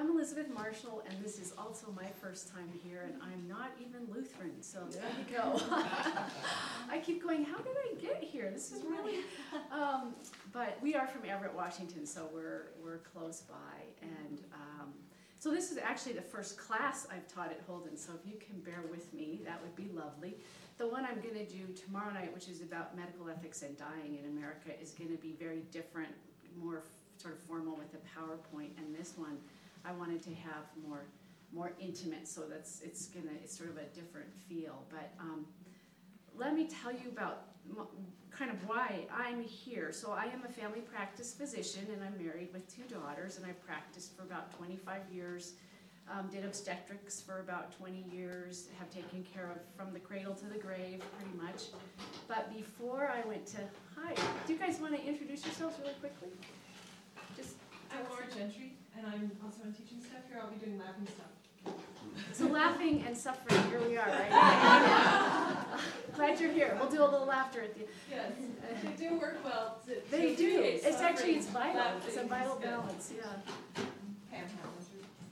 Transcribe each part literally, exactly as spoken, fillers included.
I'm Elizabeth Marshall, and this is also my first time here, and I'm not even Lutheran, so there you go. I keep going, how did I get here? This is really, um, but we are from Everett, Washington, so we're, we're close by, and um, so this is actually the first class I've taught at Holden, so if you can bear with me, that would be lovely. The one I'm going to do tomorrow night, which is about medical ethics and dying in America, is going to be very different, more sort of formal with a PowerPoint, and this one I wanted to have more more intimate, so that's it's gonna it's sort of a different feel. But um, let me tell you about m kind of why I'm here. So I am a family practice physician, and I'm married with two daughters, and I've practiced for about twenty-five years. Um, did obstetrics for about twenty years. Have taken care of from the cradle to the grave, pretty much. But before I went to hi, do you guys want to introduce yourselves really quickly? Just I'm Laura Gentry, and I'm also on teaching staff here. I'll be doing laughing stuff. So laughing and suffering, here we are, right? Glad you're here. We'll do a little laughter at the end. Yes, they do work well. To, They to do. create It's actually, it's suffering, vital. laughing It's a is vital good. balance, yeah. Pam Hamilton.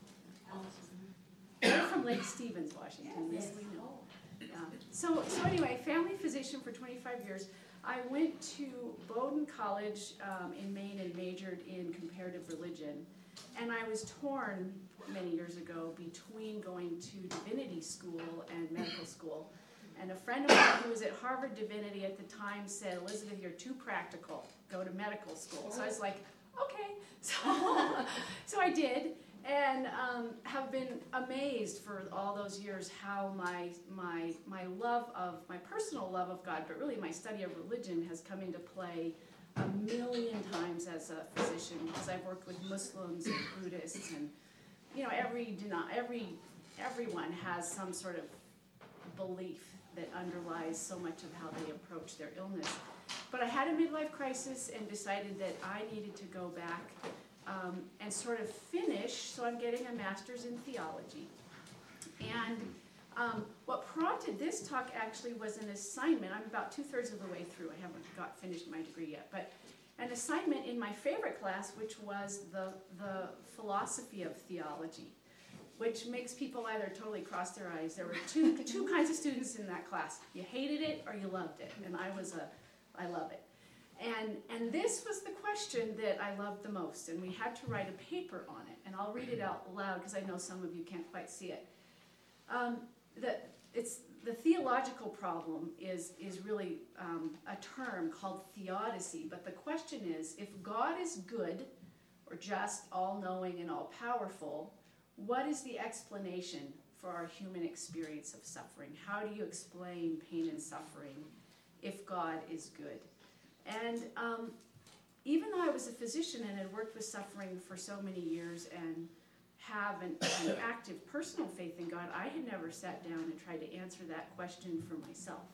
We're from Lake Stevens, Washington, yes, we know. Yeah. So, so anyway, family physician for twenty-five years. I went to Bowdoin College um, in Maine and majored in comparative religion. And I was torn many years ago between going to divinity school and medical school. And a friend of mine who was at Harvard Divinity at the time said, Elizabeth, you're too practical. Go to medical school. So I was like, okay. So, so I did. And um, have been amazed for all those years how my, my, my love of, my personal love of God, but really my study of religion has come into play a million times as a physician, because I've worked with Muslims and Buddhists, and you know, every, every, everyone has some sort of belief that underlies so much of how they approach their illness. But I had a midlife crisis and decided that I needed to go back Um, and sort of finish, so I'm getting a master's in theology. And um, what prompted this talk actually was an assignment. I'm about two-thirds of the way through. I haven't got finished my degree yet, but an assignment in my favorite class, which was the, the philosophy of theology, which makes people either totally cross their eyes. There were two, two kinds of students in that class. You hated it or you loved it, and I was a, I love it. And, and this was the question that I loved the most, and we had to write a paper on it, and I'll read it out loud because I know some of you can't quite see it. Um, the, it's, the theological problem is, is really um, a term called theodicy, but the question is, if God is good or just, all-knowing and all-powerful, what is the explanation for our human experience of suffering? How do you explain pain and suffering if God is good? And um, even though I was a physician and had worked with suffering for so many years and have an, an active personal faith in God, I had never sat down and tried to answer that question for myself.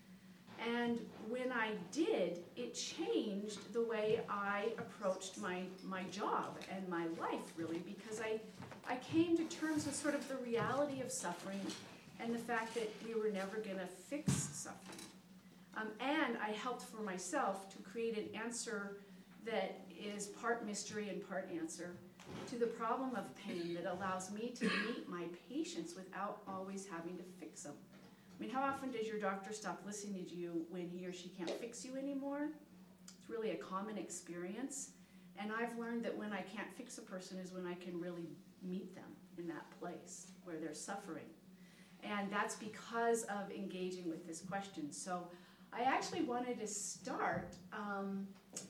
And when I did, it changed the way I approached my, my job and my life, really, because I, I came to terms with sort of the reality of suffering and the fact that we were never going to fix suffering. Um, and I helped for myself to create an answer that is part mystery and part answer to the problem of pain that allows me to meet my patients without always having to fix them. I mean, how often does your doctor stop listening to you when he or she can't fix you anymore? It's really a common experience. And I've learned that when I can't fix a person is when I can really meet them in that place where they're suffering. And that's because of engaging with this question. So I actually wanted to start um,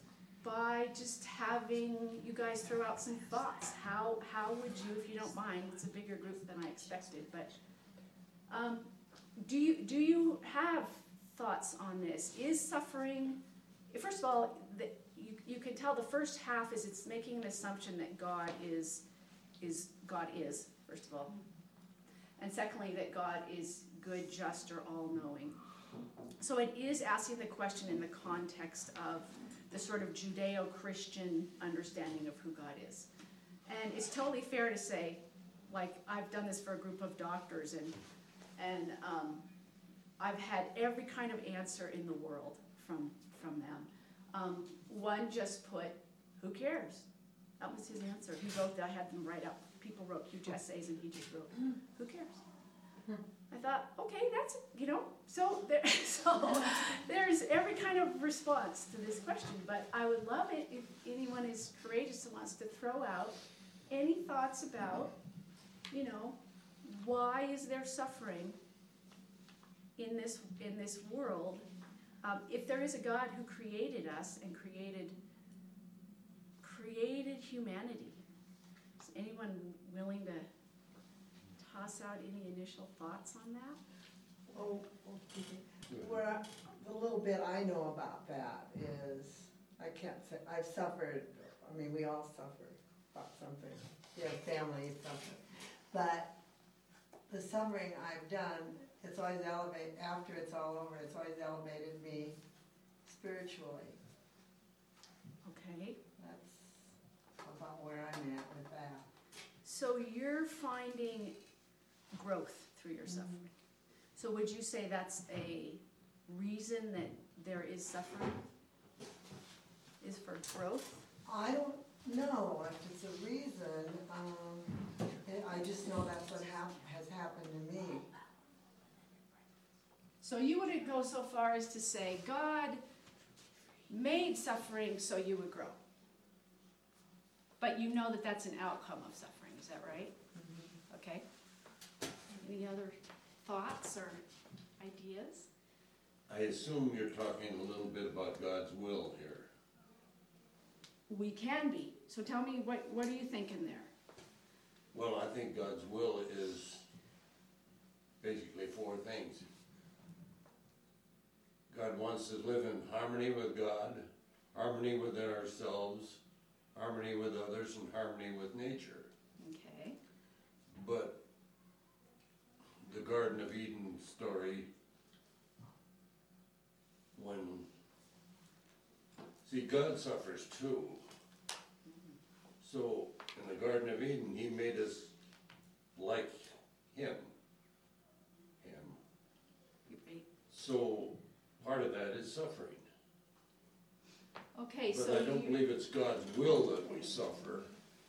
by just having you guys throw out some thoughts. How, how would you, if you don't mind, it's a bigger group than I expected, but um, do you, do you have thoughts on this? Is suffering, first of all, the, you, you can tell the first half is it's making an assumption that God is, is, God is, first of all. And secondly, that God is good, just, or all-knowing. So it is asking the question in the context of the sort of Judeo-Christian understanding of who God is. And it's totally fair to say, like, I've done this for a group of doctors, and, and um, I've had every kind of answer in the world from, from them. Um, one just put, who cares? That was his answer. He wrote that. I had them write up people wrote huge essays and he just wrote, who cares? I thought, okay, that's, you know, so there, so there's every kind of response to this question, but I would love it if anyone is courageous and wants to throw out any thoughts about, you know, why is there suffering in this, in this world? Um, if there is a God who created us and created, created humanity, is anyone willing to toss out any initial thoughts on that? Oh, okay. Where, I- the little bit I know about that is, I can't say, I've suffered, I mean, we all suffer about something. We have family suffering. But the suffering I've done, it's always elevated, after it's all over, it's always elevated me spiritually. Okay, That's about where I'm at with that. so you're finding growth through your suffering. So would you say that's a reason that there is suffering? Is for growth? I don't know if it's a reason, um, I just know that's what hap- has happened to me. So you wouldn't go so far as to say, God made suffering so you would grow. But you know that that's an outcome of suffering, is that right? Okay. Any other thoughts or ideas? I assume you're talking a little bit about God's will here. We can be. So tell me, what, what are you thinking there? Well, I think God's will is basically four things. God wants to live in harmony with God, harmony within ourselves, harmony with others, and harmony with nature. Okay. But the Garden of Eden story, when, see, God suffers too. So, in the Garden of Eden, he made us like him. Him. Right. So, part of that is suffering. Okay, But so I don't you, believe it's God's will that we suffer.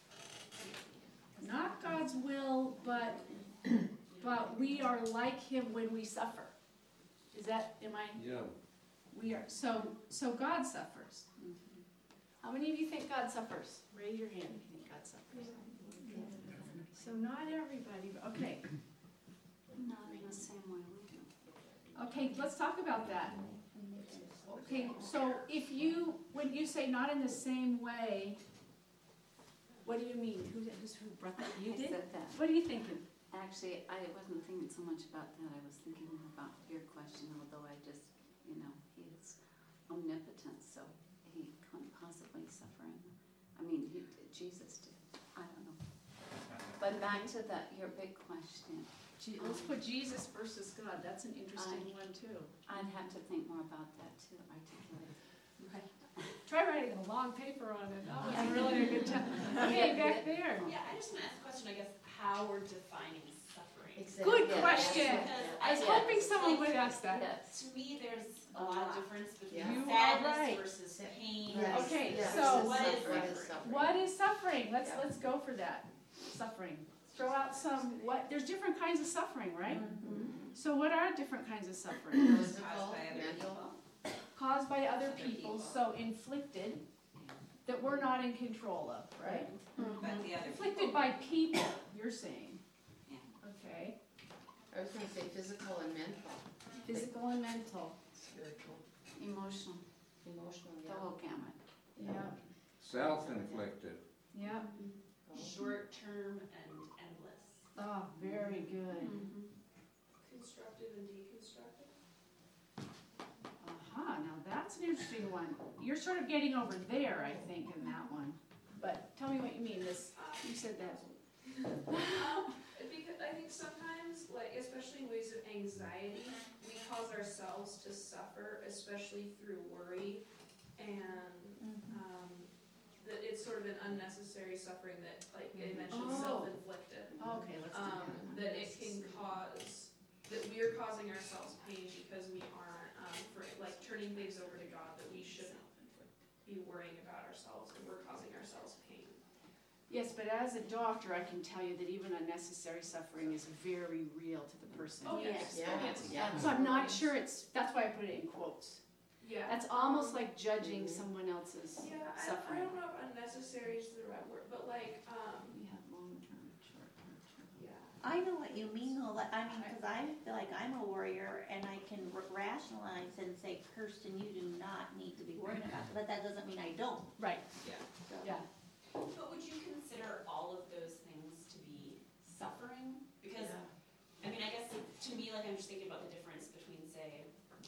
not God's will, but but we are like him when we suffer. Is that, am I, Yeah. we are, so, so God suffers. How many of you think God suffers? Raise your hand if you think God suffers. So not everybody, but okay. Not in the same way we do. Okay, let's talk about that. Okay, so if you, when you say not in the same way, what do you mean? Who, who's- who brought that? You I did? said that. What are you thinking? Actually, I wasn't thinking so much about that. I was thinking more about your question, although I just, you know, he is omnipotent, so he couldn't possibly suffer. In the, I mean, he, Jesus did. I don't know. But back to that, your big question. Je- Let's put Jesus versus God. That's an interesting I- one too. I'd have to think more about that to articulate. Try writing a long paper on it. That was really a good time. Okay, back there. Yeah, I just want to ask a question, I guess, how we're defining suffering. Good Yeah. question. Because I was Yeah. hoping someone would ask that. Yes. To me, there's a lot of difference between You are sadness right. versus pain. Yes. Okay, Yes. so What is Suffering. suffering? what is suffering? Let's, Yeah. let's go for that. Suffering. Throw out some, what, there's different kinds of suffering, right? So what are different kinds of suffering? Caused by other people. Caused by other people, so inflicted, that we're not in control of, right? But the other Inflicted people. by people, you're saying. Yeah. Okay, I was gonna say physical and mental, physical and mental, spiritual, Emotional, emotional, the yeah. whole gamut. yeah, Self-inflicted. yeah. Short-term and endless. Oh, very good. Constructive and deconstructive. Aha, now that's an interesting one. You're sort of getting over there, I think, in that one. But tell me what you mean, this, you said that. Um, because I think sometimes, like, especially in ways of anxiety, we cause ourselves to suffer, especially through worry, and, um, that it's sort of an unnecessary suffering that, like, I mentioned, Oh. self-inflicted. Okay, let's do Um, that. that it can cause, that we are causing ourselves pain because we aren't, um, for, like, turning things over to God, that we shouldn't be worrying about ourselves, and we're causing ourselves pain. Yes, but as a doctor, I can tell you that even unnecessary suffering is very real to the person Oh, yes. experiencing it. Yeah. So I'm not sure it's, that's why I put it in quotes. Yeah. That's almost like judging someone else's Yeah, I, I suffering. don't know if unnecessary is the right word, but like, um, We have long-term, short-term, short-term. yeah. I know what you mean though, like, I mean, cause I feel like I'm a warrior and I can r- rationalize and say, Kirsten, you do not need to be worried about it, but that doesn't mean I don't. Right, So. yeah. But would you consider all of those things to be suffering? Because, I mean, I guess to me, like, I'm just thinking about the difference between, say,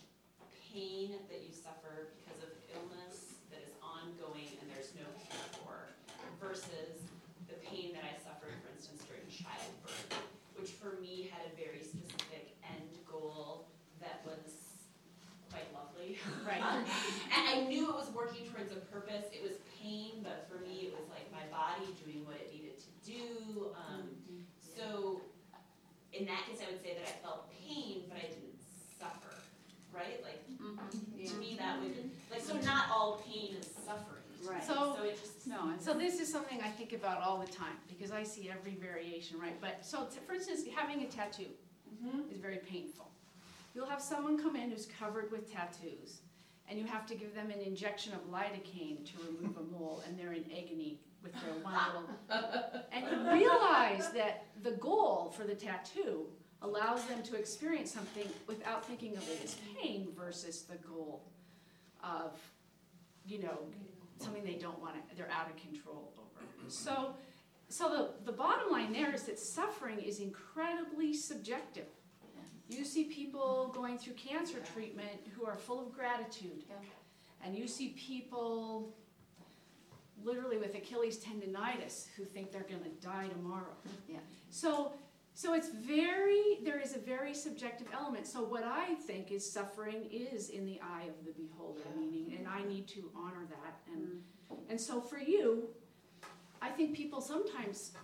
pain that you suffer because of illness that is ongoing and there's no cure for, versus the pain that I suffered, for instance, during childbirth, which for me had a very specific end goal that was quite lovely. Right. And I knew it was working towards a purpose. It was pain, but for me, it was like my body doing what it needed to do. Um, so in that case, I would say that I felt pain, but I didn't suffer, right? Like, to me, that would, like, so not all pain is suffering. to me. Right. So- So it just. No, it's. So this is something I think about all the time, because I see every variation, right? But, so, t- for instance, having a tattoo Mm-hmm. is very painful. You'll have someone come in who's covered with tattoos, and you have to give them an injection of lidocaine to remove a mole, and they're in agony with their one little... And you realize that the goal for the tattoo allows them to experience something without thinking of it as pain versus the goal of, you know, something they don't want to, they're out of control over. So, so the, the bottom line there is that suffering is incredibly subjective. You see people going through cancer treatment who are full of gratitude. Yeah. And you see people literally with Achilles tendonitis who think they're gonna die tomorrow. Yeah. So, so it's very, there is a very subjective element. So what I think is suffering is in the eye of the beholder, meaning, and I need to honor that. And, and so for you, I think people sometimes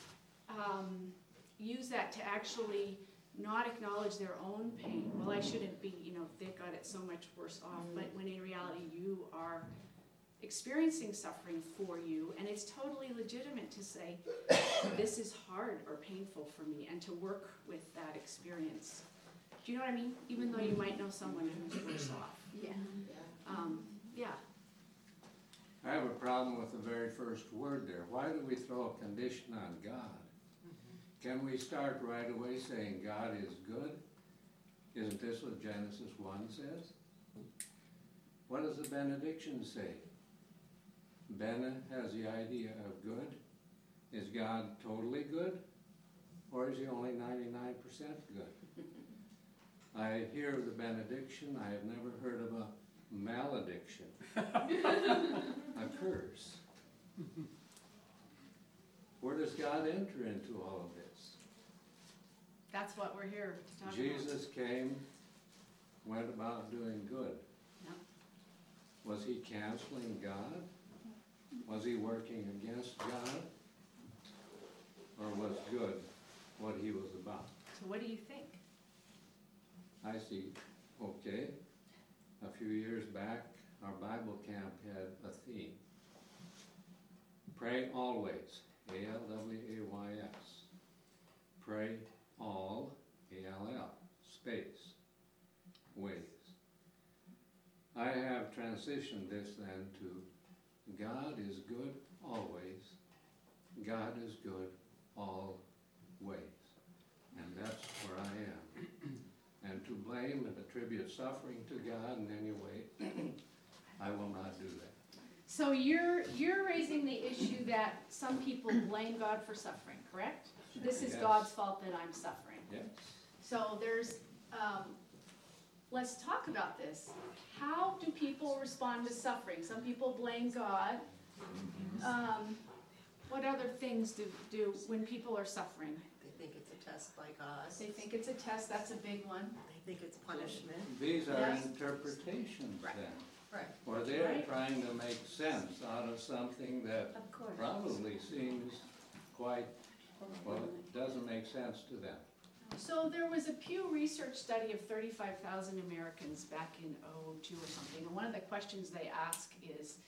um, use that to actually not acknowledge their own pain. Well, I shouldn't be, you know, they've got it so much worse off, but when in reality you are experiencing suffering for you, and it's totally legitimate to say, this is hard or painful for me, and to work with that experience. Do you know what I mean? Even though you might know someone who's worse off. Yeah. Um, yeah. I have a problem with the very first word there. Why do we throw a condition on God? Can we start right away saying God is good? Isn't this what Genesis one says? What does the benediction say? Bene has the idea of good. Is God totally good? Or is he only ninety-nine percent good? I hear the benediction. I have never heard of a malediction. A curse. Where does God enter into all of this? That's what we're here to talk about. Jesus came, went about doing good. Yep. Was he canceling God? Was he working against God? Or was good what he was about? So what do you think? I see, okay. A few years back, our Bible camp had a theme. Pray always, A L W A Y S. Pray all, A L L, space, ways. I have transitioned this then to God is good always. God is good all ways. And that's where I am. And to blame and attribute suffering to God in any way, I will not do that. So you're, you're raising the issue that some people blame God for suffering, correct? This is Yes. God's fault that I'm suffering. Yes? So there's, um, let's talk about this. How do people respond to suffering? Some people blame God. Um, what other things do, do when people are suffering? They think it's a test by God. They think it's a test, that's a big one. They think it's punishment. These are Yes. interpretations Right. then. Right. Or they're Right. trying to make sense out of something that Of course. probably seems quite, well, it doesn't make sense to them. So there was a Pew Research study of thirty-five thousand Americans back in oh two or something, and one of the questions they ask is,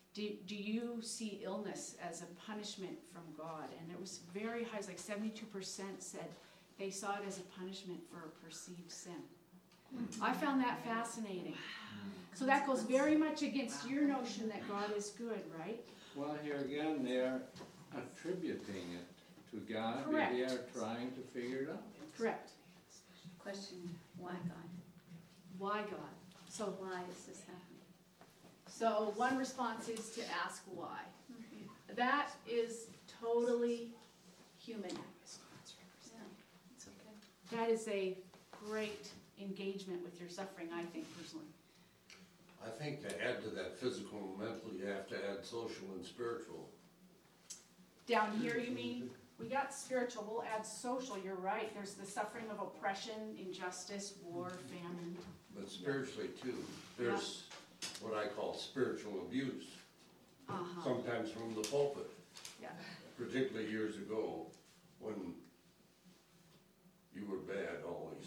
do, do you see illness as a punishment from God? And it was very high, it's like seventy-two percent said they saw it as a punishment for a perceived sin. I found that fascinating. So that goes very much against your notion that God is good, right? Well, here again, they are attributing it to God, Correct. they are trying to figure it out. Correct. Question, why God? Why God? So why is this happening? So one response is to ask why. That is totally human. Yeah, it's okay. That is a great engagement with your suffering, I think personally. I think to add to that physical and mental, you have to add social and spiritual. Down here, you mean? We got spiritual, we'll add social, you're right. There's the suffering of oppression, injustice, war, famine. But spiritually too, there's what I call spiritual abuse, Uh-huh, sometimes from the pulpit, yeah. particularly years ago, when you were bad always.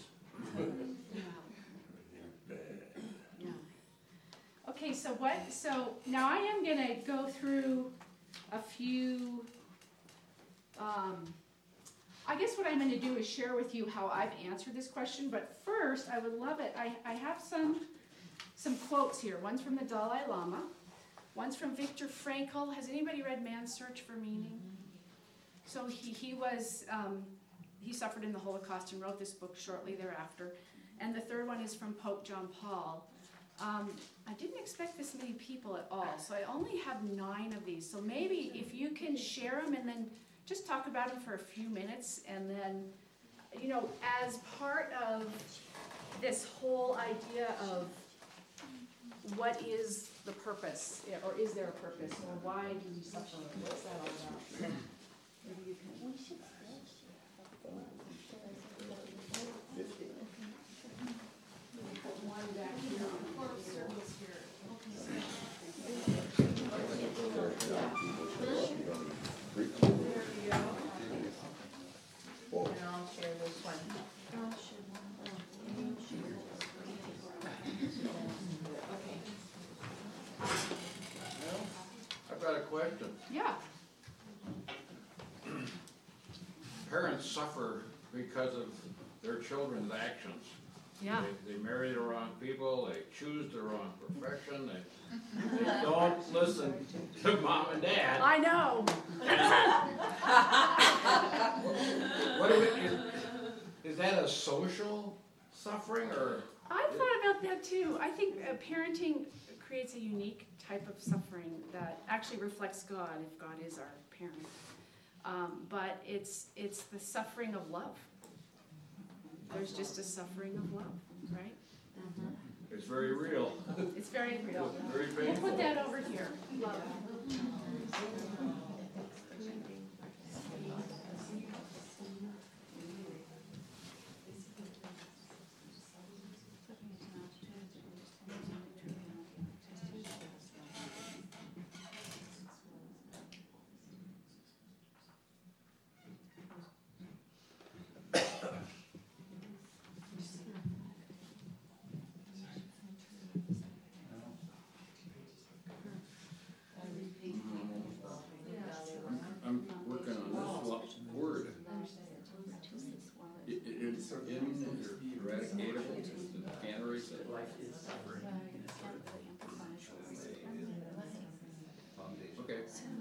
You're bad. Yeah. Okay, so what, so now I am gonna go through a few, um, I guess what I'm gonna do is share with you how I've answered this question, but first, I would love it, I, I have some, some quotes here. One's from the Dalai Lama, one's from Viktor Frankl. Has anybody read Man's Search for Meaning? So he, he was, um, he suffered in the Holocaust and wrote this book shortly thereafter. And the third one is from Pope John Paul. Um, I didn't expect this many people at all, so I only have nine of these. So maybe if you can share them and then just talk about them for a few minutes, and then, you know, as part of this whole idea of what is the purpose, or is there a purpose, or why do we suffer, what's that all about? So maybe you can. We should Put one back here on the circles here. There we go. And I'll share this one. I've got a question. Yeah. Parents suffer because of their children's actions. Yeah. They, they marry the wrong people, they choose the wrong profession, they, they don't listen to mom and dad. I know. What do we, is, is that a social suffering, or? I thought about that too. I think uh, parenting creates a unique type of suffering that actually reflects God, if God is our parent. Um, but it's it's the suffering of love. There's just a suffering of love, right? It's very real. It's very real. Very We'll painful. put that over here. Love. I'm working on this lo- word. I- i- It's ineradicatable, can't erase it. Okay.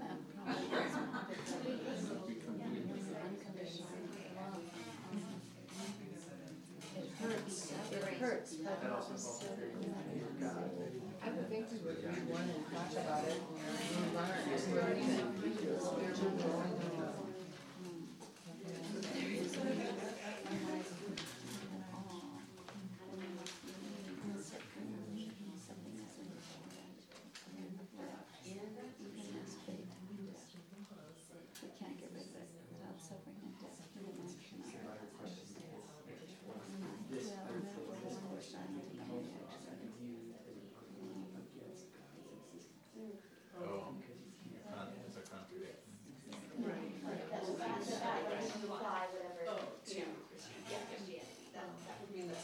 It hurts, but I would think we would read one and talk about it and move on. Just learning it. Spiritual growing. We can't get rid of it without suffering and death. Human action on our part. Oh, it's a contradiction.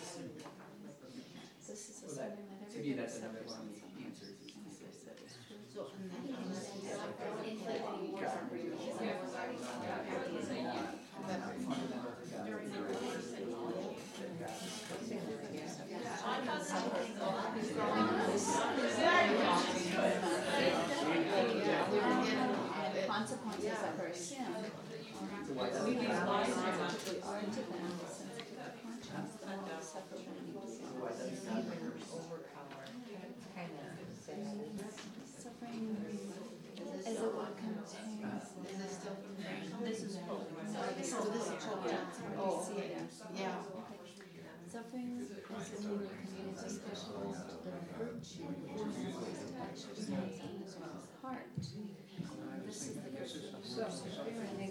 This is assuming that To me, everybody that's another suffers one in of some the way. answers is to say that it's true. So Consequences of our sin. Suffering is a what contains. This is hope. This is hope. Oh, yeah. Suffering is a new community, especially the virtue which exercises in his heart. This is the virtue of perseverance.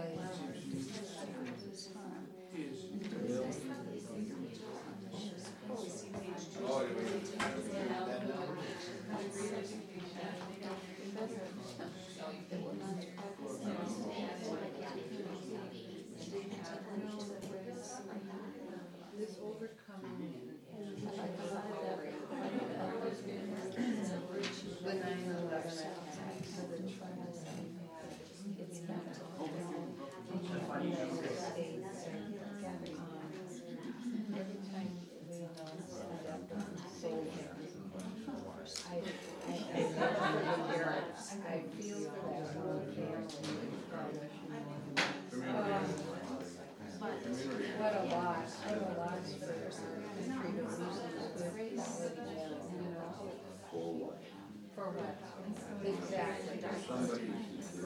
This overcoming the nine eleven, the trials, it's not every time we know that I've done soul I, I, I never hear it. I feel for that whole family. But what a loss, what a loss for our country to lose this great knowledge, you know. For what? Exactly.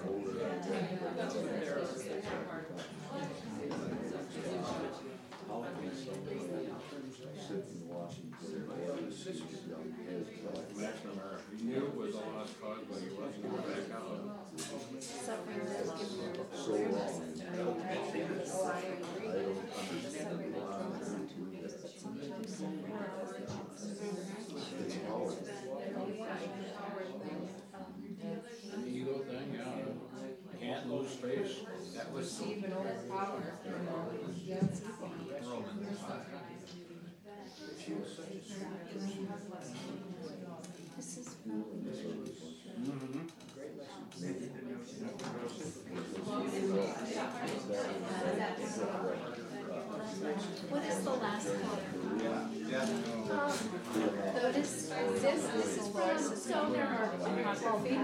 He knew it was a lost cause, but he wasn't going back out. Suffering does give people So long. Oh, I agree. The suffering will draw us into peace, but sometimes suffering The ego thing, yeah. Can't lose face. That was so. Even overpower, you know, yes. Romans five. This is from what is the last color? Notice this, this is from, so there are apostrophes.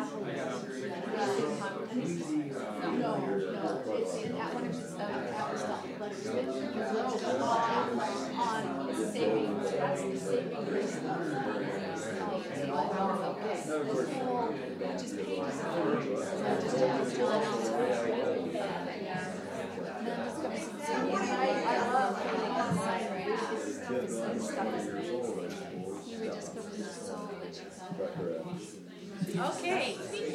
No, no, it's in that one, it's uh, apostolic letters written on saving, that's the saving grace of God. Okay, this whole, just pages of words, so just have to announce it. I, I love getting outside, right? This stuff is, this stuff is amazing. He rediscovers the soul that you found. Okay.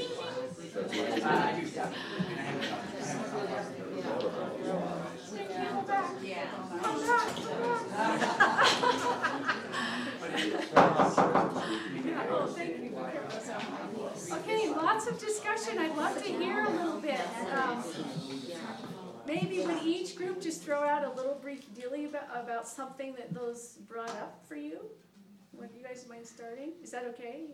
Come back. Yeah. Come back, oh, thank you. Okay, lots of discussion. I'd love to hear a little bit. Um, maybe would each group just throw out a little brief dealing about, about something that those brought up for you? Would you guys mind starting? Is that okay?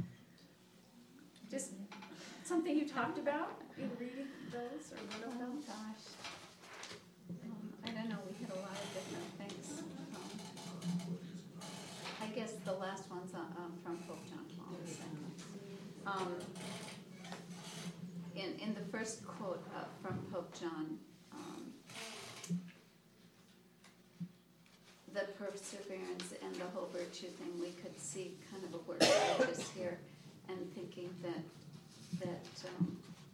Just something you talked about in reading those, or one of them? Oh, gosh. Um, I don't know, we had a lot of different things. Um, I guess the last one's uh, um, from Pope John Paul the Second. Um, in, in the first quote uh, from Pope John, um, the perseverance and the whole virtue thing, we could see kind of a word focus here, and thinking that that um,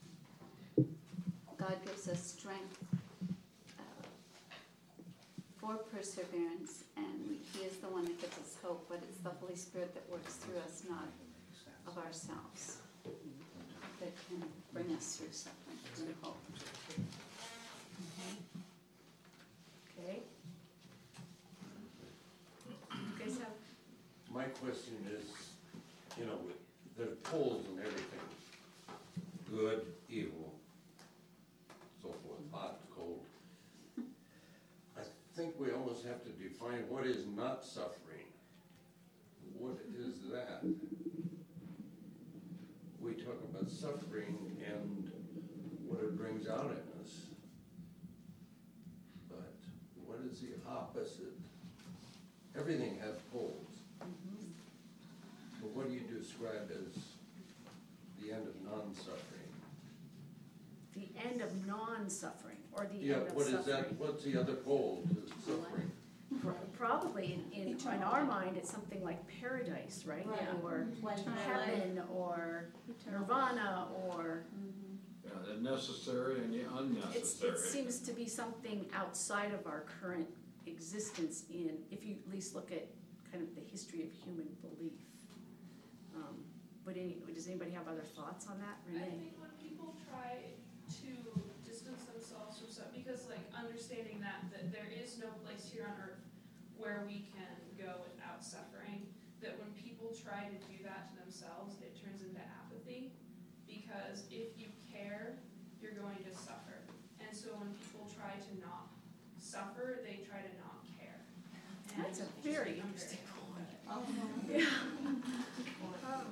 God gives us strength uh, for perseverance, and He is the one that gives us hope, but it's the Holy Spirit that works through us, not of ourselves, that can bring us through suffering to hope. Okay. You guys have? My question is, you know, there's poles and everything, good, evil, so forth, hot, cold. I think we almost have to define what is not suffering. What is that? about suffering and what it brings out in us. But what is the opposite? Everything has poles. But what do you describe as the end of non-suffering? The end of non-suffering, or the Yeah, end of what is that, suffering. what's the other pole to suffering? Pro- Probably in, in, in our mind, it's something like paradise, right? Right. Or When heaven, or nirvana, or, Yeah, the necessary and the it's, unnecessary. it seems to be something outside of our current existence in, if you at least look at kind of the history of human belief. Um, Would any, does anybody have other thoughts on that, I Renee? think when people try to distance themselves from stuff, because like understanding that, that there is no place here on earth where we can go without suffering, that when people try to do that to themselves, it turns into apathy, because if you care, you're going to suffer. And so when people try to not suffer, they try to not care. And That's a it's just very become interesting point. complicated. Yeah. Um,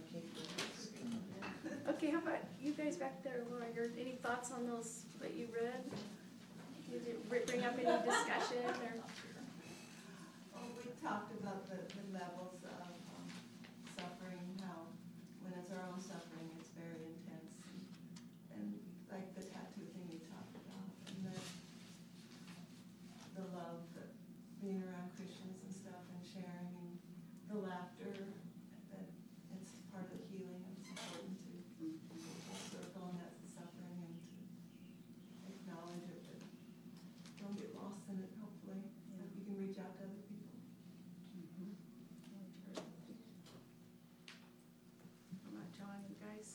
Okay, how about you guys back there, Laura, your, any thoughts on those that you read? Did it br- bring up any discussion or? Well, we talked about the, the levels of um, suffering, how when it's our own suffering, it's very intense. And, and like the tattoo thing you talked about, and then the love, that being around Christians and stuff and sharing, and the laughter, that it's part of the healing, and it's important to full circle, and that's the suffering, and to acknowledge it, but don't get lost in it, hopefully, so you can reach out to other people. How about John, you guys?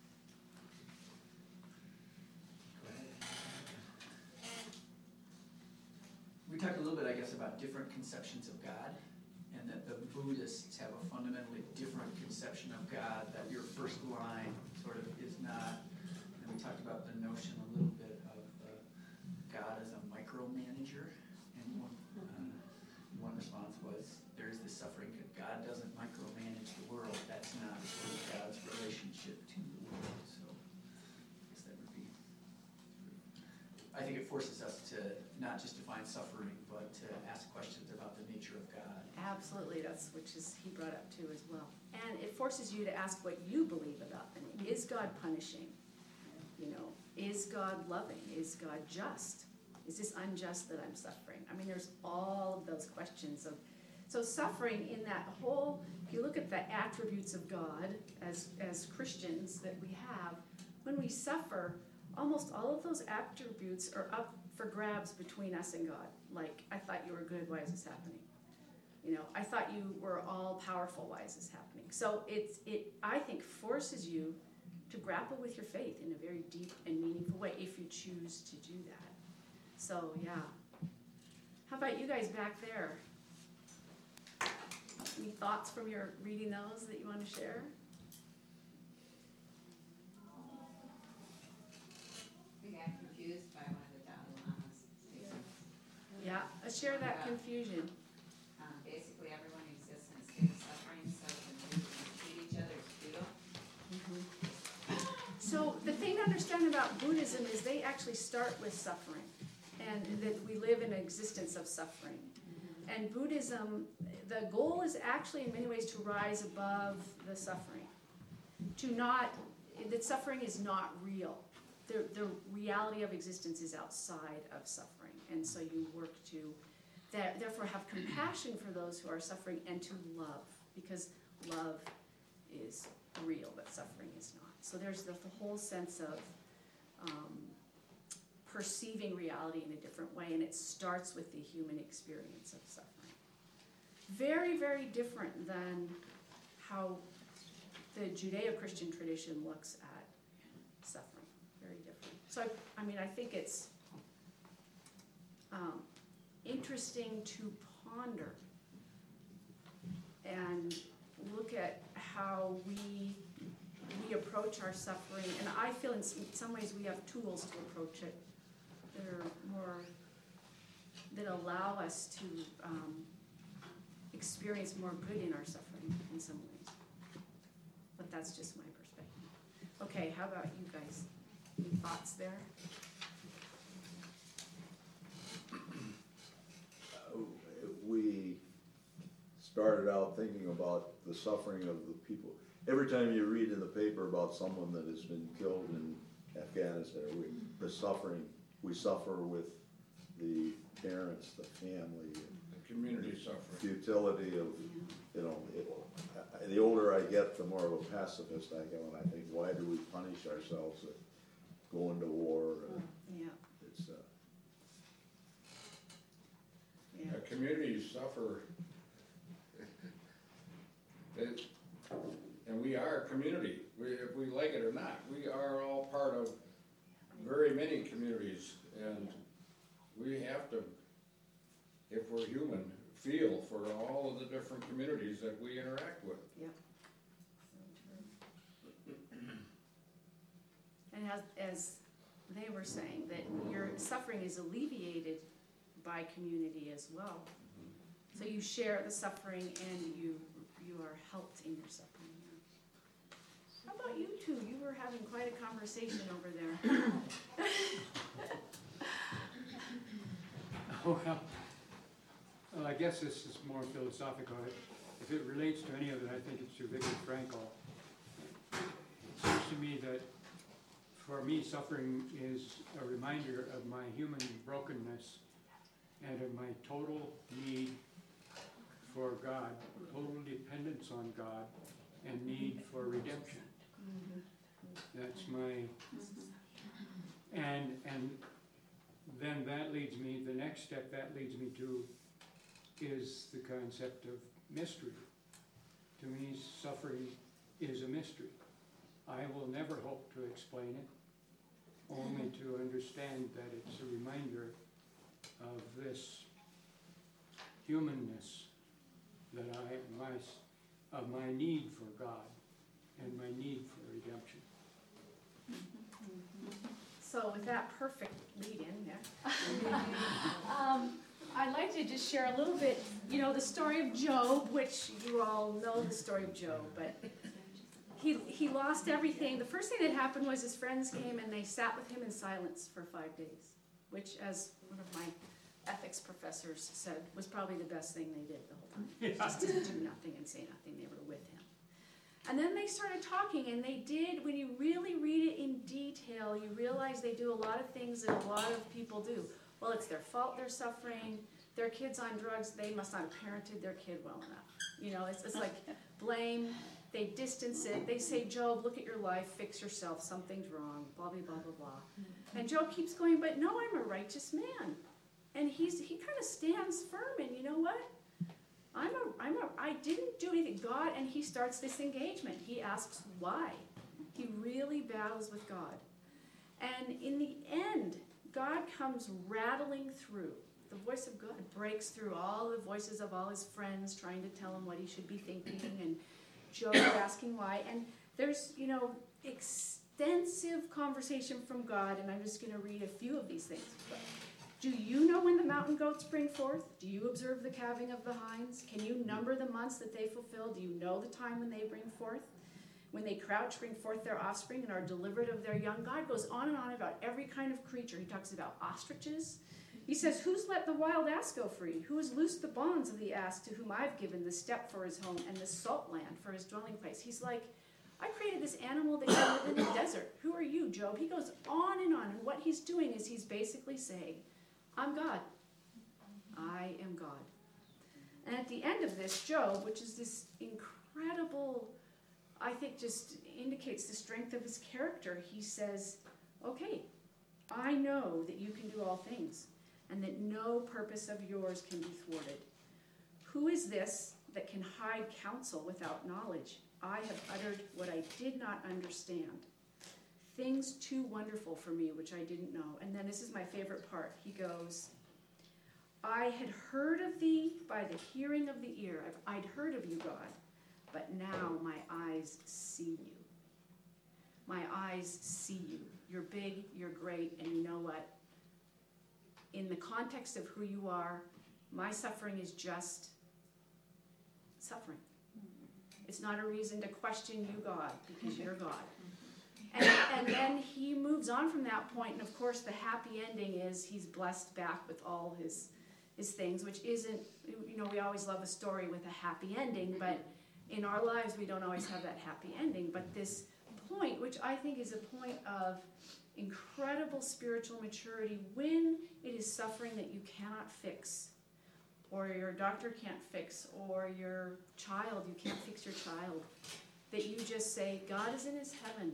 We talked a little bit, I guess, about different conceptions of God, and that the Buddhists have a fundamentally different conception of God, that your first line sort of is not, and we talked about the notion a little bit of uh, God as a micromanager, and one, uh, one response was, there's this suffering, God doesn't micromanage the world, that's not sort of God's relationship to the world, so I guess that would be, I think it forces us to not just define suffering, but to ask questions about the nature of God. Absolutely, that's, which is, he brought up too as well. And it forces you to ask what you believe about the name. Is God punishing? You know, is God loving? Is God just? Is this unjust that I'm suffering? I mean, there's all of those questions of, so suffering in that whole, if you look at the attributes of God as, as Christians that we have, when we suffer, almost all of those attributes are up for grabs between us and God. Like, I thought you were good, why is this happening? You know, I thought you were all powerful, why is this happening? So it's, it, I think, forces you to grapple with your faith in a very deep and meaningful way if you choose to do that. So, yeah. How about you guys back there? Any thoughts from your reading those that you want to share? We got confused by one of the Dalai Lama's statements. Yeah, uh, share that confusion. Um, basically, everyone exists in a state of suffering, so when we treat each other as futile. So the thing to understand about Buddhism is they actually start with suffering, and that we live in an existence of suffering. And Buddhism, the goal is actually in many ways to rise above the suffering. To not, that suffering is not real. The, the reality of existence is outside of suffering. And so you work to, that, therefore have compassion for those who are suffering and to love, because love is real, but suffering is not. So there's the, the whole sense of um, perceiving reality in a different way, and it starts with the human experience of suffering. Very, very different than how the Judeo-Christian tradition looks at suffering. Very different. So, I, I mean, I think it's um, interesting to ponder and look at how we we approach our suffering, and I feel in some ways we have tools to approach it that are more, that allow us to um, experience more good in our suffering in some ways. But that's just my perspective. Okay, how about you guys? Any thoughts there? Uh, We started out thinking about the suffering of the people. Every time you read in the paper about someone that has been killed in Afghanistan, we, the suffering, we suffer with the parents, the family, The community suffering. futility of, you know, it, I, the older I get, the more of a pacifist I get, and I think, why do we punish ourselves with going to war? And Yeah, it's, uh, yeah. The communities suffer. It- And we are a community, we, if we like it or not, we are all part of very many communities, and we have to, if we're human, feel for all of the different communities that we interact with. Yep. And as, as they were saying, that your suffering is alleviated by community as well. So you share the suffering and you, you are helped in your suffering. How about you two? You were having quite a conversation over there. Oh, well, well, I guess this is more philosophical. If it relates to any of it, I think it's to Viktor Frankl. It seems to me that for me, suffering is a reminder of my human brokenness and of my total need for God, total dependence on God, and need for redemption. That's my, and, and then that leads me, the next step that leads me to is the concept of mystery. To me, suffering is a mystery. I will never hope to explain it, only to understand that it's a reminder of this humanness that I, my, of my need for God and my need for redemption. So with that perfect lead-in there, um, I'd like to just share a little bit, you know, the story of Job, which you all know the story of Job, but he, he lost everything. The first thing that happened was his friends came and they sat with him in silence for five days, which, as one of my ethics professors said, was probably the best thing they did the whole time. Yeah. Just to do nothing and say nothing. They were with him. And then they started talking, and they did, when you really read it in detail, you realize they do a lot of things that a lot of people do. Well, it's their fault they're suffering, their kid's on drugs, they must not have parented their kid well enough. You know, it's, it's like blame, they distance it, they say, Job, look at your life, fix yourself, something's wrong, blah, blah, blah, blah, blah. And Job keeps going, but no, I'm a righteous man. And he's he kind of stands firm, and you know what? I'm a, I'm a, I didn't do anything. God, and he starts this engagement. He asks why. He really battles with God. And in the end, God comes rattling through. The voice of God breaks through all the voices of all his friends trying to tell him what he should be thinking, and Job asking why. And there's, you know, extensive conversation from God, and I'm just going to read a few of these things. But do you know when the mountain goats bring forth? Do you observe the calving of the hinds? Can you number the months that they fulfill? Do you know the time when they bring forth? When they crouch, bring forth their offspring, and are delivered of their young? God goes on and on about every kind of creature. He talks about ostriches. He says, who's let the wild ass go free? Who has loosed the bonds of the ass, to whom I've given the steppe for his home and the salt land for his dwelling place? He's like, I created this animal that can live in the desert. Who are you, Job? He goes on and on. And what he's doing is he's basically saying, I'm God. I am God. And at the end of this, Job, which is this incredible, I think just indicates the strength of his character, he says, okay, I know that you can do all things, and that no purpose of yours can be thwarted. Who is this that can hide counsel without knowledge? I have uttered what I did not understand. Things too wonderful for me, which I didn't know. And then this is my favorite part. He goes, I had heard of thee by the hearing of the ear. I've, I'd heard of you, God, but now my eyes see you. My eyes see you. You're big, you're great, and you know what? In the context of who you are, my suffering is just suffering. It's not a reason to question you, God, because you're God. And, and then he moves on from that point, and of course the happy ending is he's blessed back with all his his things, which isn't, you know, we always love a story with a happy ending, but in our lives we don't always have that happy ending. But this point, which I think is a point of incredible spiritual maturity, when it is suffering that you cannot fix, or your doctor can't fix, or your child, you can't fix your child, that you just say, God is in his heaven,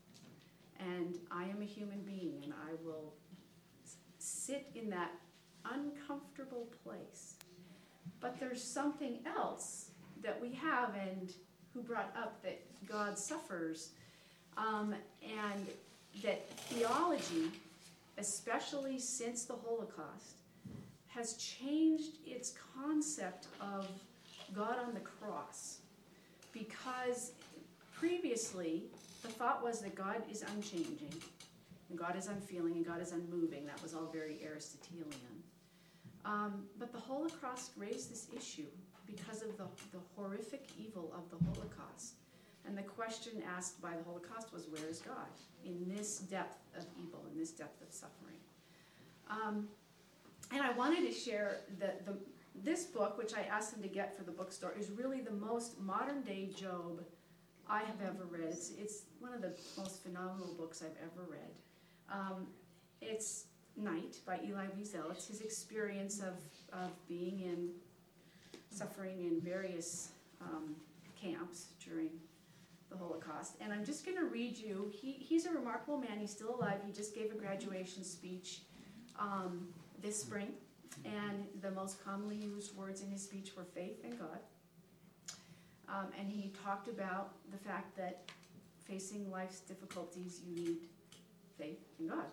and I am a human being, and I will sit in that uncomfortable place. But there's something else that we have, and who brought up that God suffers, um, and that theology, especially since the Holocaust, has changed its concept of God on the cross. Because previously, the thought was that God is unchanging, and God is unfeeling, and God is unmoving. That was all very Aristotelian. Um, but the Holocaust raised this issue because of the, the horrific evil of the Holocaust. And the question asked by the Holocaust was, where is God in this depth of evil, in this depth of suffering? Um, and I wanted to share that the, this book, which I asked them to get for the bookstore, is really the most modern day Job I have ever read. It's, it's one of the most phenomenal books I've ever read. Um, it's Night by Elie Wiesel. It's his experience of, of being in, suffering in various um, camps during the Holocaust. And I'm just going to read you, he, he's a remarkable man, he's still alive, he just gave a graduation speech um, this spring, and the most commonly used words in his speech were faith and God. Um, and he talked about the fact that facing life's difficulties, you need faith in God.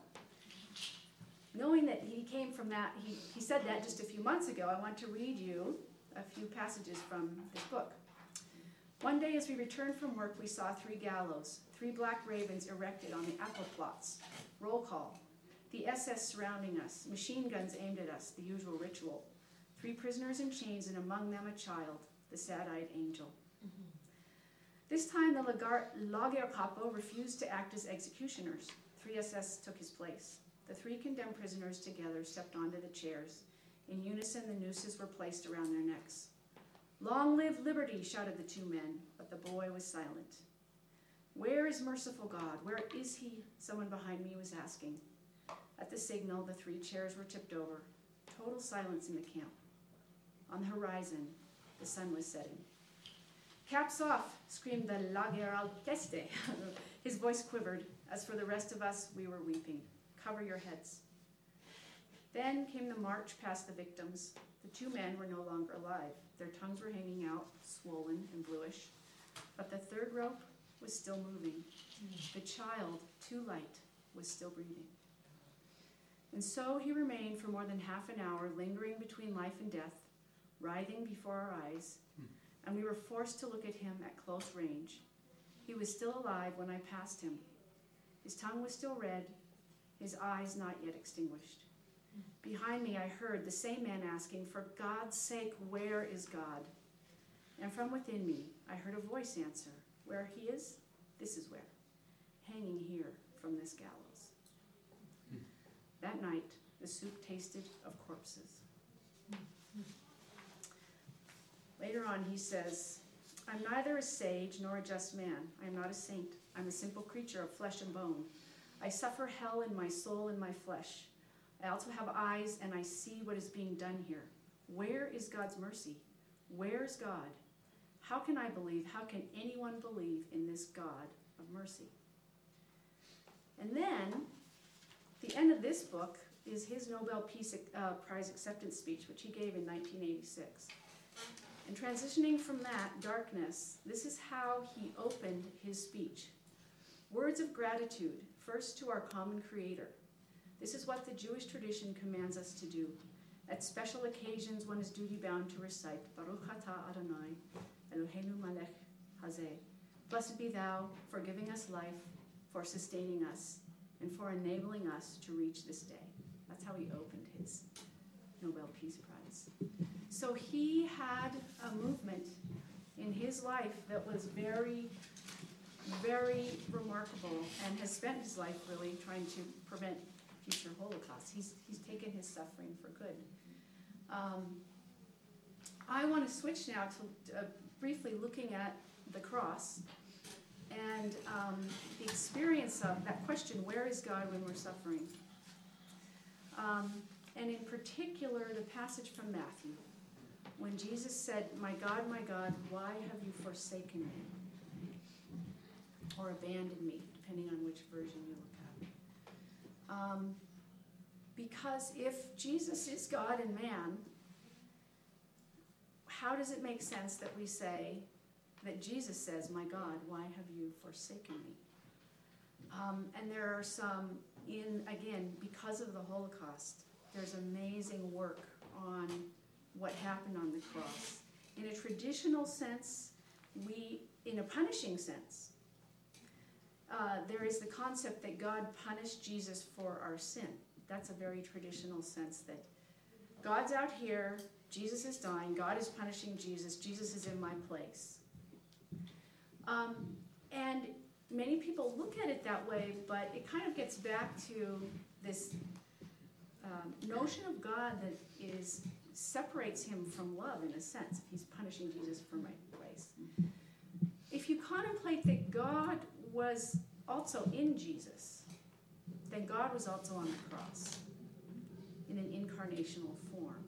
Knowing that he came from that, he, he said that just a few months ago, I want to read you a few passages from this book. One day as we returned from work, we saw three gallows, three black ravens erected on the apple plots. Roll call. The S S surrounding us, machine guns aimed at us, the usual ritual. Three prisoners in chains, and among them a child, the sad-eyed angel. Mm-hmm. This time the Lagar- Lagerkapo refused to act as executioners. Three S S took his place. The three condemned prisoners together stepped onto the chairs. In unison, the nooses were placed around their necks. Long live liberty, shouted the two men, but the boy was silent. Where is merciful God? Where is he? Someone behind me was asking. At the signal, the three chairs were tipped over. Total silence in the camp. On the horizon, the sun was setting. Caps off, screamed the Lageralteste. His voice quivered. As for the rest of us, we were weeping. Cover your heads. Then came the march past the victims. The two men were no longer alive. Their tongues were hanging out, swollen and bluish. But the third rope was still moving. The child, too light, was still breathing. And so he remained for more than half an hour, lingering between life and death, writhing before our eyes, and we were forced to look at him at close range. He was still alive when I passed him. His tongue was still red, his eyes not yet extinguished. Behind me I heard the same man asking, for God's sake, where is God? And from within me I heard a voice answer, where he is, this is where, hanging here from this gallows. That night, the soup tasted of corpses. Later on, he says, I'm neither a sage nor a just man. I am not a saint. I'm a simple creature of flesh and bone. I suffer hell in my soul and my flesh. I also have eyes, and I see what is being done here. Where is God's mercy? Where is God? How can I believe? How can anyone believe in this God of mercy? And then, the end of this book is his Nobel Peace uh, Prize acceptance speech, which he gave in nineteen eighty-six. And transitioning from that darkness, this is how he opened his speech. Words of gratitude, first to our common Creator. This is what the Jewish tradition commands us to do. At special occasions, one is duty-bound to recite, Baruch atah Adonai, Eloheinu melech hazeh. Blessed be thou for giving us life, for sustaining us, and for enabling us to reach this day. That's how he opened his Nobel Peace Prize. So he had a movement in his life that was very very remarkable and has spent his life really trying to prevent future Holocaust. He's, he's taken his suffering for good. Um, I want to switch now to uh, briefly looking at the cross and um, the experience of that question, where is God when we're suffering? Um, and in particular, the passage from Matthew, when Jesus said, "My God, my God, why have you forsaken me?" Or abandoned me, depending on which version you look at. Um, because if Jesus is God and man, how does it make sense that we say, that Jesus says, "My God, why have you forsaken me?" Um, and there are some, in again, because of the Holocaust, there's amazing work on what happened on the cross. In a traditional sense, we, in a punishing sense, uh, there is the concept that God punished Jesus for our sin. That's a very traditional sense that God's out here, Jesus is dying, God is punishing Jesus, Jesus is in my place. Um, and many people look at it that way, but it kind of gets back to this um, notion of God that is separates him from love in a sense. He's punishing Jesus for my place. If you contemplate that God was also in Jesus, then God was also on the cross in an incarnational form.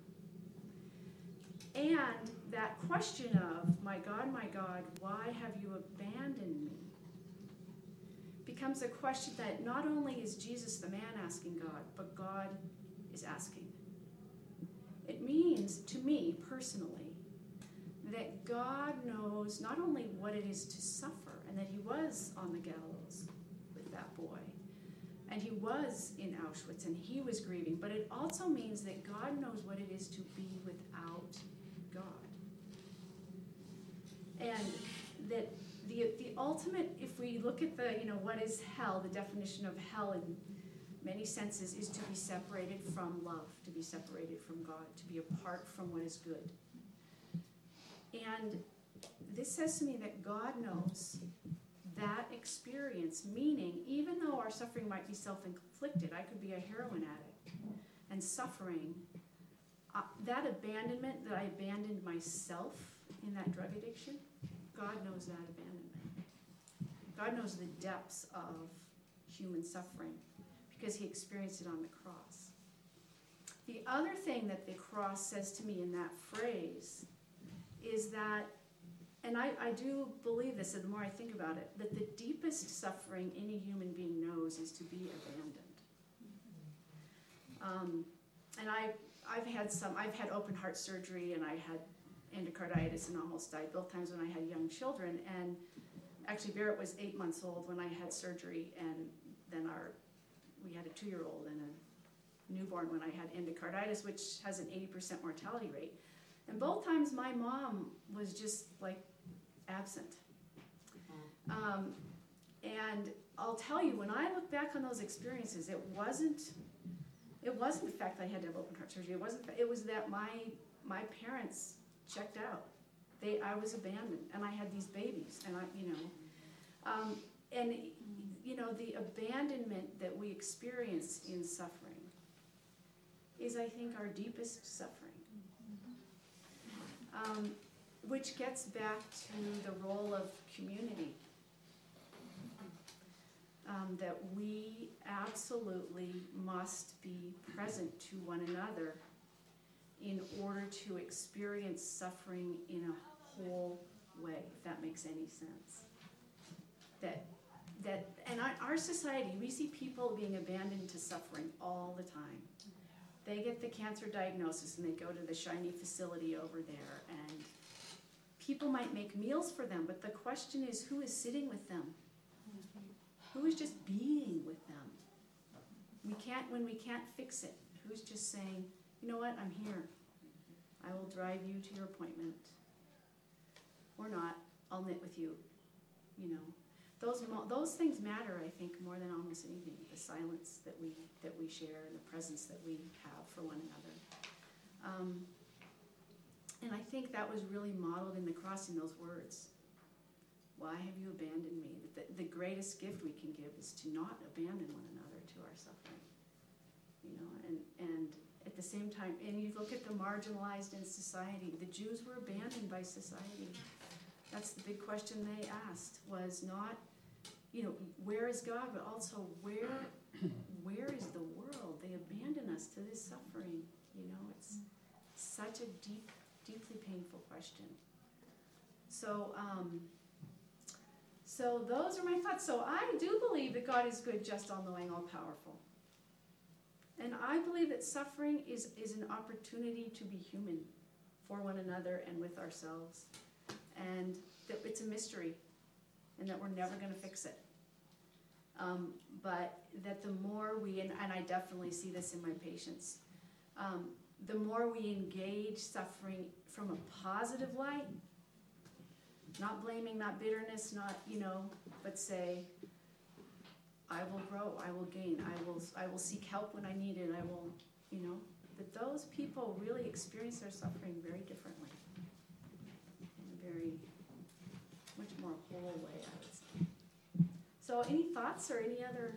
And that question of, "My God, my God, why have you abandoned me?" becomes a question that not only is Jesus the man asking God, but God is asking. It means, to me personally, that God knows not only what it is to suffer, and that he was on the gallows with that boy, and he was in Auschwitz, and he was grieving, but it also means that God knows what it is to be without God. And that the the ultimate, if we look at the, you know, what is hell, the definition of hell in many senses is to be separated from love, to be separated from God, to be apart from what is good. And this says to me that God knows that experience, meaning even though our suffering might be self-inflicted, I could be a heroin addict and suffering, uh, that abandonment, that I abandoned myself in that drug addiction, God knows that abandonment. God knows the depths of human suffering because he experienced it on the cross. The other thing that the cross says to me in that phrase is that, and I, I do believe this, and the more I think about it, that the deepest suffering any human being knows is to be abandoned. Um, and I, I've had some, I've had open heart surgery, and I had endocarditis and almost died both times when I had young children. And actually, Barrett was eight months old when I had surgery, and then our, we had a two-year-old and a newborn when I had endocarditis, which has an eighty percent mortality rate. And both times my mom was just like absent. Um, and I'll tell you, when I look back on those experiences, it wasn't, it wasn't the fact that I had to have open heart surgery. It wasn't, it was that my, my parents checked out. They, I was abandoned, and I had these babies, and I, you know, um, and you know, the abandonment that we experience in suffering is, I think, our deepest suffering. Um, which gets back to the role of community. Um, that we absolutely must be present to one another in order to experience suffering in a whole way, if that makes any sense. That, that, and our, our society, we see people being abandoned to suffering all the time. They get the cancer diagnosis and they go to the shiny facility over there, and people might make meals for them, but the question is, who is sitting with them? Who is just being with them? We can't, when we can't fix it, who's just saying, you know what, I'm here. I will drive you to your appointment. Or not, I'll knit with you. You know, those those things matter, I think, more than almost anything. The silence that we that we share and the presence that we have for one another. Um, and I think that was really modeled in the cross in those words. Why have you abandoned me? The, the greatest gift we can give is to not abandon one another to our suffering. You know, and, and at the same time, and you look at the marginalized in society, the Jews were abandoned by society. That's the big question they asked, was not, you know, where is God, but also where, where is the world? They abandon us to this suffering. You know, it's such a deep, deeply painful question. So, um, so those are my thoughts. So I do believe that God is good, just, all-knowing, all-powerful. And I believe that suffering is, is an opportunity to be human for one another and with ourselves. And that it's a mystery, and that we're never going to fix it. Um, but that the more we, and, and I definitely see this in my patients, um, the more we engage suffering from a positive light, not blaming, not bitterness, not, you know, but say, I will grow, I will gain, I will, I will seek help when I need it, I will, you know, that those people really experience their suffering very differently. In a very, much more whole way, I would say. So any thoughts or any other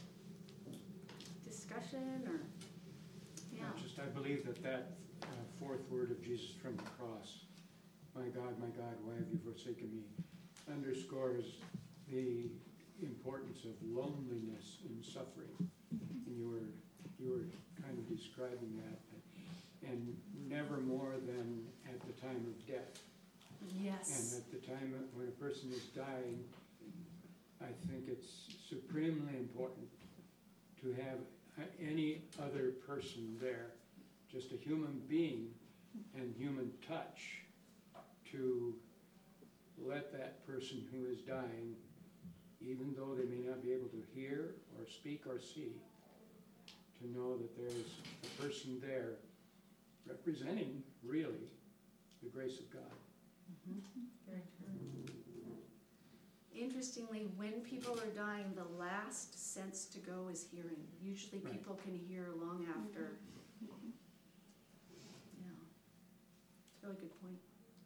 discussion or, yeah? Yeah, just I believe that that uh, fourth word of Jesus from the cross, my God, my God, why have you forsaken me, underscores the importance of loneliness in suffering. And you were, you were kind of describing that. And never more than at the time of death. Yes. And at the time when a person is dying, I think it's supremely important to have any other person there, just a human being and human touch, to let that person who is dying, even though they may not be able to hear or speak or see, to know that there's a person there representing, really, the grace of God. Mm-hmm. Very true. Interestingly, when people are dying, the last sense to go is hearing. Usually Right. people can hear long after. Mm-hmm. Yeah. It's a really good point.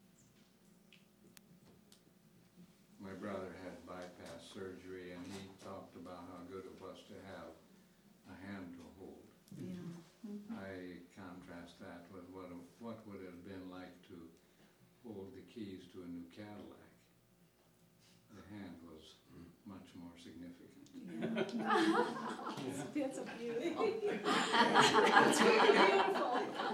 My brother had bypass surgery, and he talked about how good it was to have a hand to hold. Yeah. I contrast that with what, what would it have been like to hold the keys to a new Cadillac. The hand was much more significant. Yeah. That's a beautiful. That's really beautiful.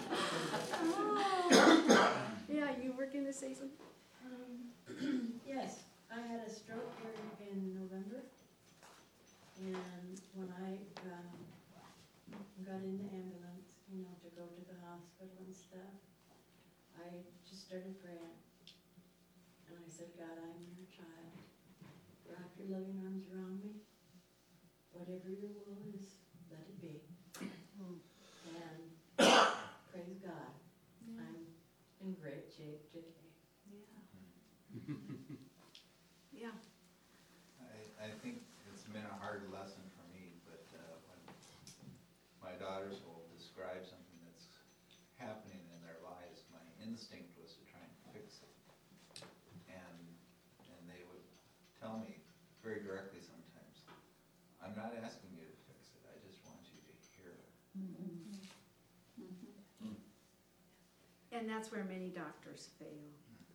Oh. Yeah, you were going to say something? Um, yes, I had a stroke here in November, and when I um, got in the ambulance, you know, to go to the hospital and stuff, I just started praying, and I said, God, I'm your child. Wrap your loving arms around me. Whatever your will is, let it be. And praise God, Yeah. I'm in great shape today. Yeah. Yeah. I, I think it's been a hard lesson for me, but uh, when my daughters will describe something that's happening in their lives, my instinct was to try and fix it. And, and they would tell me very directly sometimes, I'm not asking you to fix it, I just want you to hear it. Mm-hmm. And that's where many doctors fail.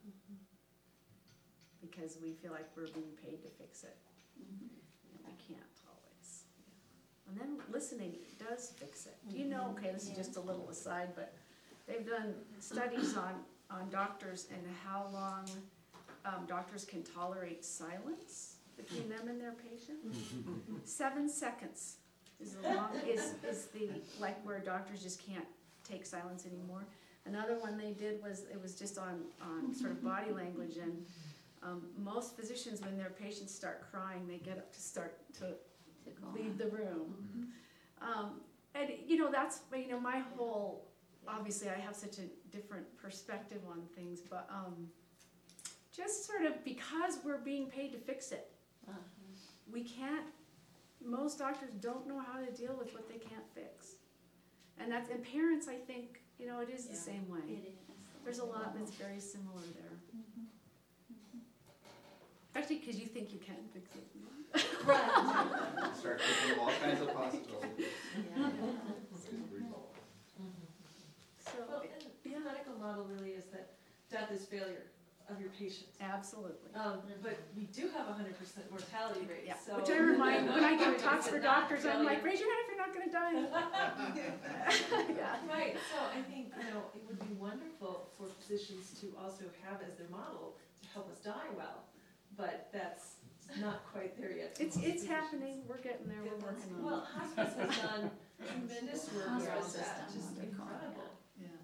Because we feel like we're being paid to fix it. And we can't always. And then listening does fix it. Do you know, okay, this is just a little aside, but they've done studies on, on doctors and how long um, doctors can tolerate silence between them and their patient. Seven seconds is the long, is, is the, like where doctors just can't take silence anymore. Another one they did was, it was just on, on sort of body language, and um, most physicians, when their patients start crying, they get up to start to leave the room. Um, and, you know, that's, you know, my whole, obviously I have such a different perspective on things, but um, just sort of because we're being paid to fix it, we can't, most doctors don't know how to deal with what they can't fix. And that's, and parents, I think, you know, it is the same way. It is. There's a lot that's very similar there. Actually, because you think you can fix it. Start thinking of all kinds of possibilities. Ways to resolve. So, Well, and the medical model really is that death is failure of your patient. absolutely. Um, but we do have a hundred percent mortality rate, Yeah, so. which I remind, when I give talks for It's not doctors, I'm like, failure. raise your hand if you're not gonna die. Yeah. Right, so I think, you know, it would be wonderful for physicians to also have as their model to help us die well, but that's not quite there yet. for It's, most it's physicians. happening, we're getting there, we're working on it. Well, hospice has done tremendous work Hospice around has that, done just what they call it, incredible.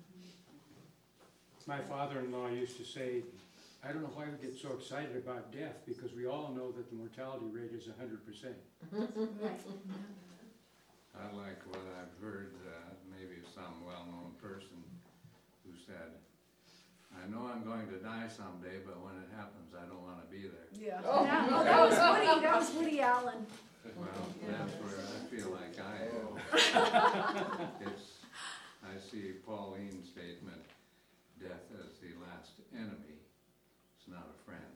My father-in-law used to say, I don't know why we get so excited about death, because we all know that the mortality rate is a hundred percent. I like what I've heard, uh, maybe some well-known person who said, I know I'm going to die someday, but when it happens, I don't wanna be there. Yeah, Yeah, oh, that was Woody, that was Woody Allen. Well, that's where I feel like I am. It's, I see Pauline's statement, death as the last enemy, it's not a friend.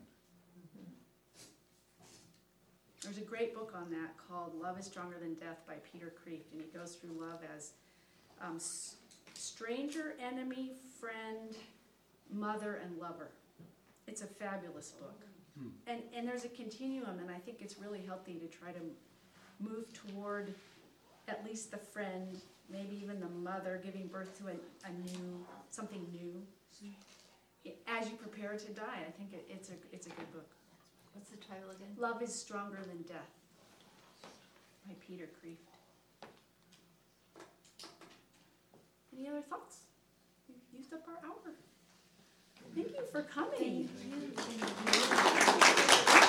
There's a great book on that called Love is Stronger Than Death by Peter Kreeft, and he goes through love as um, s- stranger, enemy, friend, mother, and lover. It's a fabulous book. Hmm. And, and there's a continuum, and I think it's really healthy to try to move toward at least the friend, maybe even the mother, giving birth to a, a new, something new. I- As you prepare to die, I think it, it's a, it's a good book. What's the title again? Love is Stronger Than Death by Peter Kreeft. Any other thoughts? We've used up our hour. Thank you for coming. Thank you.